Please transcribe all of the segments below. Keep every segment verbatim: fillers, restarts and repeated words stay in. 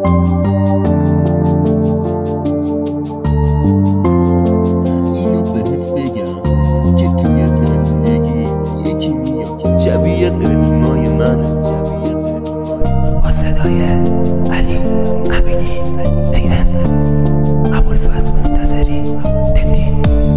اینو بهت بگم که توی زندگی یکی میاد شبیه قدیمای منه، با صدای علی امینی ایدن ابوالفضل منتظری دندی.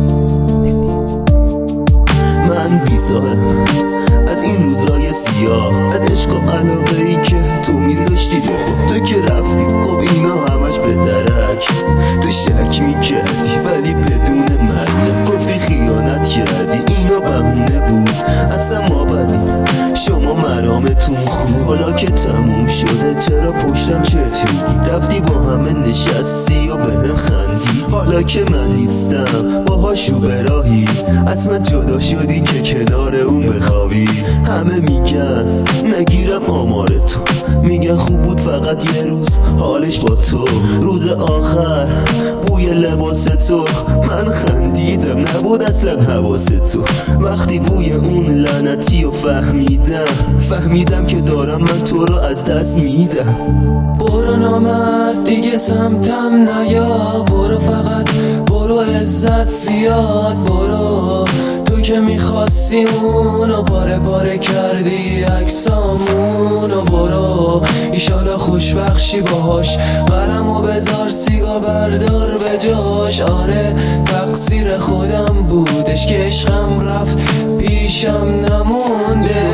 من بیزارم از این روزای سیاه، از عشق و علاقه ای که تو میذاشتی با تو که رفتی. خب اینا همش به درک، تو شک میکردی ولی بدون مرگ گفتی خیانت کردی. اینا بهونه بود اصلا ما بدیم، شما مرامتون خوب. حالا که تموم شده چرا پشتم چرت میگی؟ رفتی با همه نشستی و بهم خندی. حالا که من نیستم باهاشو به راهی، از من جدا شدی که کنار اون بخوابی. همه میگن نگیرم آمار تو، میگن خوب بود فقط یه روز حالش با تو. روز آخر بوی لباس تو، من خندیدم نبود اصلا حواس تو. وقتی بوی اون لعنتی رو فهمیدم، فهمیدم که دارم من تو رو از دست میدم. برو نامرد دیگه سمتم نیا، برو فقط برو عزت زیاد برو. تو که میخواستی اونو پاره پاره کردی عکسامونو. برو ایشالا خوشبخشی باهاش، قرمو بذار سیگار بردار به جاش. آره تقصیر خودم بودش که عشقم رفت پیشم نمونده.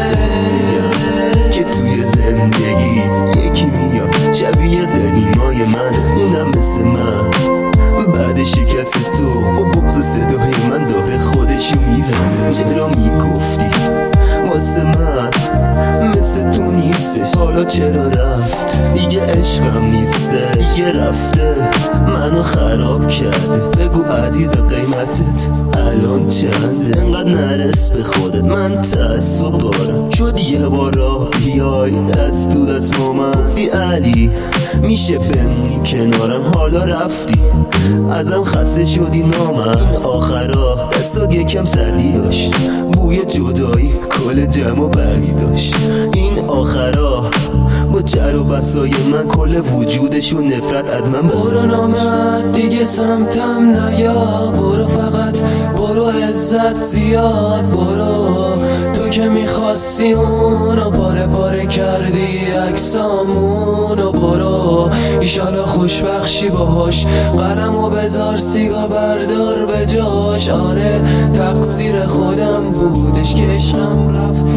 که توی زندگی یکی میاد شبیه قدیمای من، اونم مثل من. بعد شکست تو با بغض صدای من داره خودشو میزنه. چرا میگفتی واسه من مثل تو نیستش؟ حالا چرا رفت؟ دیگه عشقم نیسته، دیگه رفته منو خراب کرده. بگو عزیز قیمتت الان چنده؟ انقدر نرس به خودت، من تعصب دارم. شد یه بار راه بیای دست تو دست با من. گفتی علی میشه بمونی کنارم، حالا رفتی ازم خسته شدی نامم. آخرا دستات یکم سردی داشت، بوی جدایی کل جمع برمی داشت. این آخرا با جر و بسای من کل وجودشو نفرت از من. برو نامرد دیگه سمتم نیا، برو فقط برو عزت زیاد برو. تو که میخواستی اونو پاره پاره کردی عکسامونو. برو ایشالا خوشبخشی باهاش، قرمو بذار سیگار بردار به جاش. آره تقصیر خودم بودش که عشقم رفت